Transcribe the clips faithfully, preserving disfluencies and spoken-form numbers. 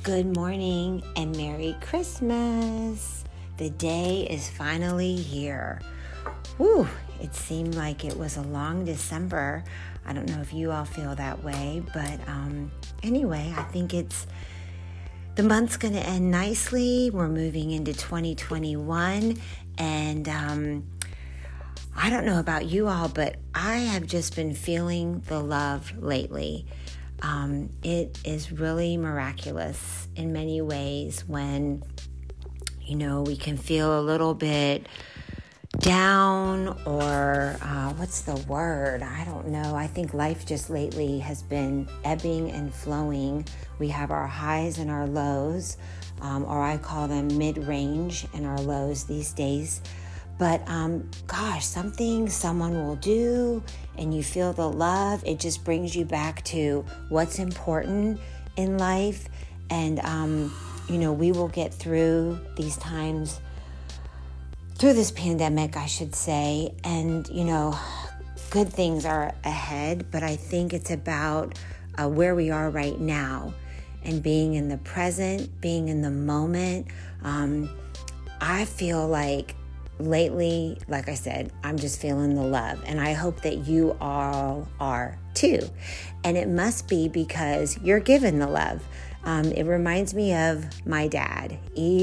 Good morning and Merry Christmas. The day is finally here. Whew, it seemed like it was a long December. I don't know if you all feel that way, but um, anyway, I think it's the month's going to end nicely. We're moving into twenty twenty-one, and um, I don't know about you all, but I have just been feeling the love lately. Um, it is really miraculous in many ways when, you know, we can feel a little bit down or uh, what's the word? I don't know. I think life just lately has been ebbing and flowing. We have our highs and our lows, um, or I call them mid-range and our lows these days. But um, gosh, something someone will do and you feel the love, it just brings you back to what's important in life. And, um, you know, we will get through these times, through this pandemic, I should say. And, you know, good things are ahead, but I think it's about uh, where we are right now and being in the present, being in the moment. Um, I feel like lately, like I said, I'm just feeling the love, and I hope that you all are too. And it must be because you're given the love. Um, it reminds me of my dad.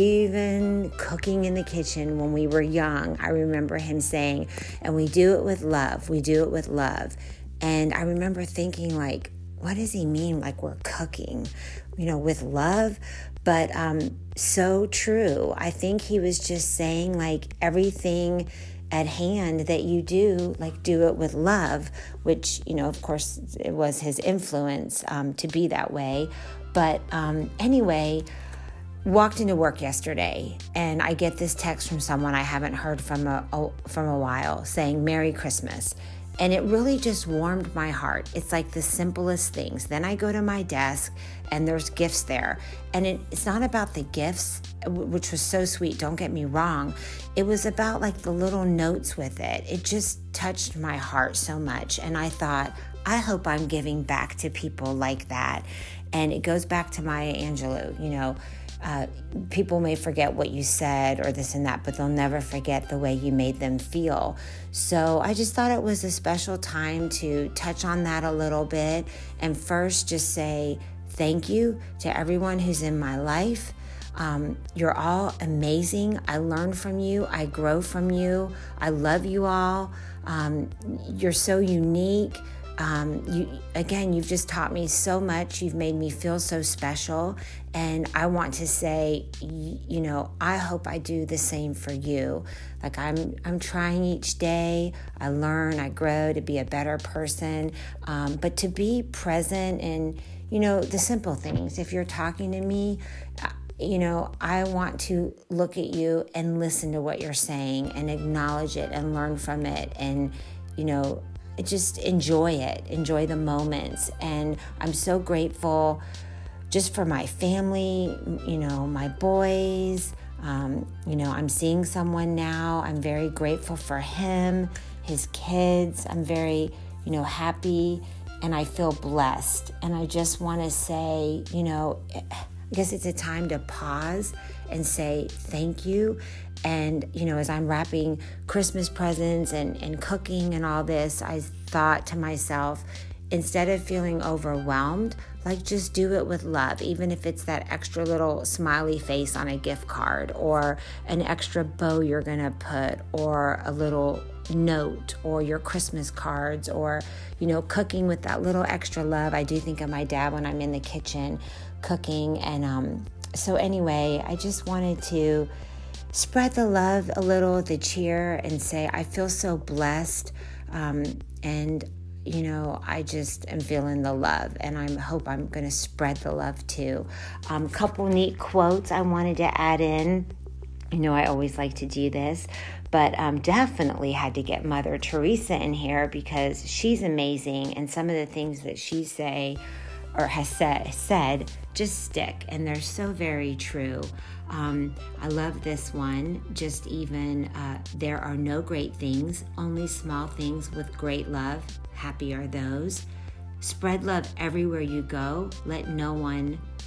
Even cooking in the kitchen when we were young, I remember him saying, and we do it with love, we do it with love. And I remember thinking, like, what does he mean, like we're cooking, you know, with love? But um, so true. I think he was just saying, like, everything at hand that you do, like, do it with love, which, you know, of course, it was his influence um, to be that way. But um, anyway, walked into work yesterday, and I get this text from someone I haven't heard from a, a from a while saying, Merry Christmas. And it really just warmed my heart. It's like the simplest things. Then I go to my desk and there's gifts there. And it, it's not about the gifts, which was so sweet, don't get me wrong. It was about like the little notes with it. It just touched my heart so much. And I thought, I hope I'm giving back to people like that. And it goes back to Maya Angelou, you know, Uh, people may forget what you said or this and that, but they'll never forget the way you made them feel. So I just thought it was a special time to touch on that a little bit. And first, just say thank you to everyone who's in my life. Um, you're all amazing. I learn from you. I grow from you. I love you all. Um, you're so unique. Um, you, again, you've just taught me so much. You've made me feel so special. And I want to say, you know, I hope I do the same for you. Like I'm, I'm trying each day. I learn, I grow to be a better person. Um, but to be present in, you know, the simple things. If you're talking to me, you know, I want to look at you and listen to what you're saying and acknowledge it and learn from it. And, you know, just enjoy it, enjoy the moments. And I'm so grateful just for my family, you know, my boys. Um, you know, I'm seeing someone now. I'm very grateful for him, his kids. I'm very, you know, happy, and I feel blessed. And I just want to say, you know, I guess it's a time to pause and say thank you. And, you know, as I'm wrapping Christmas presents and, and cooking and all this, I thought to myself, instead of feeling overwhelmed, like just do it with love, even if it's that extra little smiley face on a gift card or an extra bow you're going to put or a little note or your Christmas cards or, you know, cooking with that little extra love. I do think of my dad when I'm in the kitchen cooking. And um, so anyway, I just wanted to spread the love a little, the cheer, and say, I feel so blessed. Um, and, you know, I just am feeling the love, and I hope I'm going to spread the love too. A um, couple neat quotes I wanted to add in. You know, I always like to do this, but um, definitely had to get Mother Teresa in here because she's amazing. And some of the things that she say or has said, said just stick, and they're so very true. Um, I love this one. Just even, uh, there are no great things, only small things with great love. Happy are those. Spread love everywhere you go. Let no one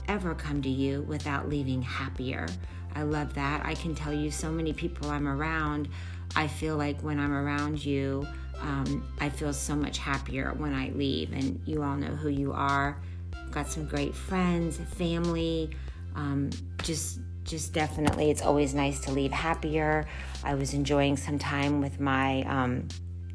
ever come to you without leaving happier. I love that. I can tell you so many people I'm around, I feel like when I'm around you, um, I feel so much happier when I leave. And you all know who you are. Got some great friends, family, um, just just definitely it's always nice to leave happier. I was enjoying some time with my um,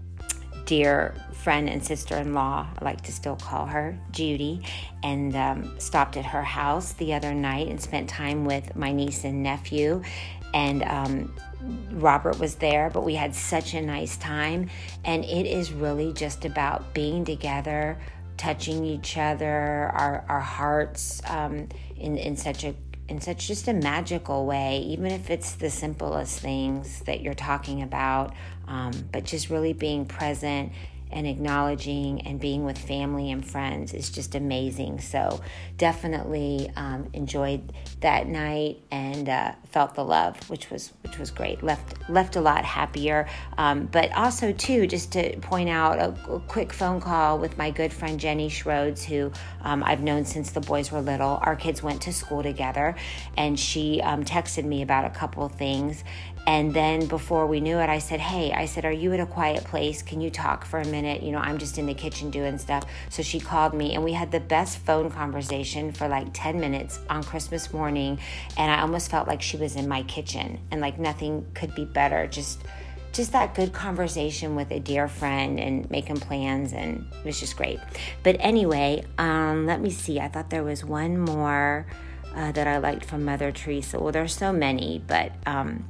dear friend and sister-in-law, I like to still call her, Judy, and um, stopped at her house the other night and spent time with my niece and nephew. And um, Robert was there, but we had such a nice time. And it is really just about being together, touching each other, our our hearts um, in in such a in such just a magical way, even if it's the simplest things that you're talking about, um, but just really being present and acknowledging and being with family and friends is just amazing. So definitely um, enjoyed that night and uh, felt the love, which was which was great. Left left a lot happier. Um, but also too, just to point out a, a quick phone call with my good friend Jenny Schroeds, who um, I've known since the boys were little. Our kids went to school together, and she um, texted me about a couple of things. And then before we knew it, I said, hey, I said, are you at a quiet place? Can you talk for a minute? You know, I'm just in the kitchen doing stuff. So she called me, and we had the best phone conversation for like ten minutes on Christmas morning. And I almost felt like she was in my kitchen, and like nothing could be better. Just just that good conversation with a dear friend and making plans, and it was just great. But anyway, um, let me see. I thought there was one more uh, that I liked from Mother Teresa. Well, there's so many, but um,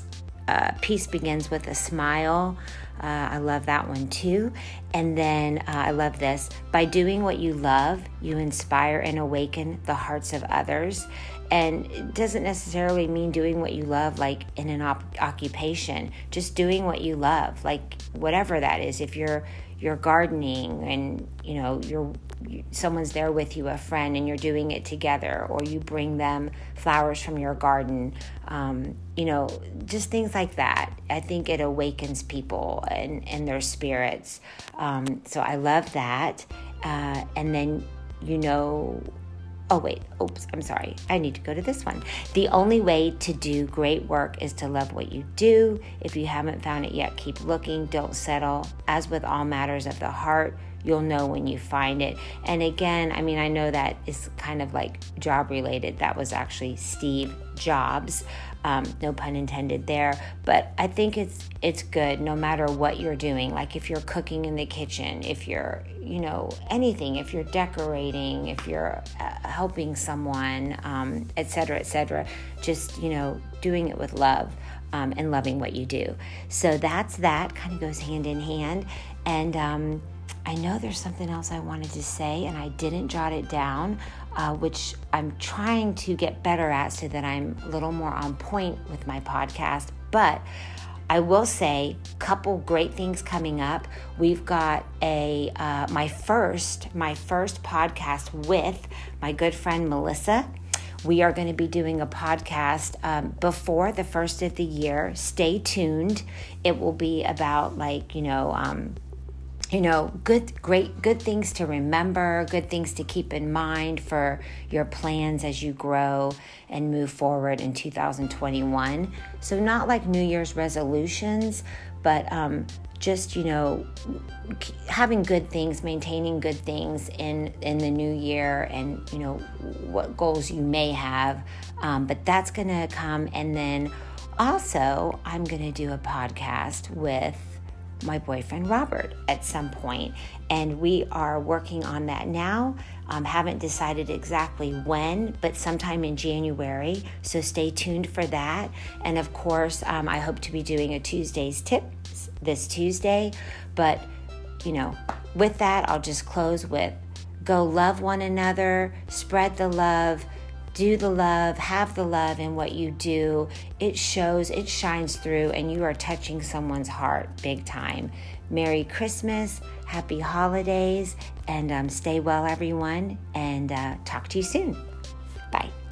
Uh, peace begins with a smile. Uh, I love that one too. And then uh, I love this. By doing what you love, you inspire and awaken the hearts of others. And it doesn't necessarily mean doing what you love like in an op- occupation. Just doing what you love, like whatever that is. If you're you're gardening and you know you're you, someone's there with you, a friend, and you're doing it together, or you bring them flowers from your garden, um, you know, just things like that. I think it awakens people and, and their spirits. Um, so I love that. Uh, and then, you know, oh wait, oops, I'm sorry. I need to go to this one. The only way to do great work is to love what you do. If you haven't found it yet, keep looking, don't settle. As with all matters of the heart, you'll know when you find it. And again, I mean, I know that is kind of like job related. That was actually Steve Jobs. Um, no pun intended there. But I think it's it's good no matter what you're doing. Like if you're cooking in the kitchen, if you're, you know, anything, if you're decorating, if you're uh, helping someone, um, et cetera, et cetera, just, you know, doing it with love um, and loving what you do. So that's that. Kind of goes hand in hand. And um, I know there's something else I wanted to say, and I didn't jot it down, uh, which I'm trying to get better at so that I'm a little more on point with my podcast. But I will say a couple great things coming up. We've got a uh, my first my first podcast with my good friend Melissa. We are going to be doing a podcast um, before the first of the year. Stay tuned. It will be about like, you know, um, you know, good, great, good things to remember, good things to keep in mind for your plans as you grow and move forward in two thousand twenty-one. So not like New Year's resolutions, but um, just, you know, having good things, maintaining good things in, in the new year, and, you know, what goals you may have. Um, but that's going to come. And then also I'm going to do a podcast with my boyfriend Robert at some point, and we are working on that now. Um, haven't decided exactly when, but sometime in January, so stay tuned for that. And of course, um, I hope to be doing a Tuesday's Tips this Tuesday. But you know, with that, I'll just close with go love one another, spread the love, do the love, have the love in what you do. It shows, it shines through, and you are touching someone's heart big time. Merry Christmas, happy holidays, and um, stay well, everyone, and uh, talk to you soon. Bye.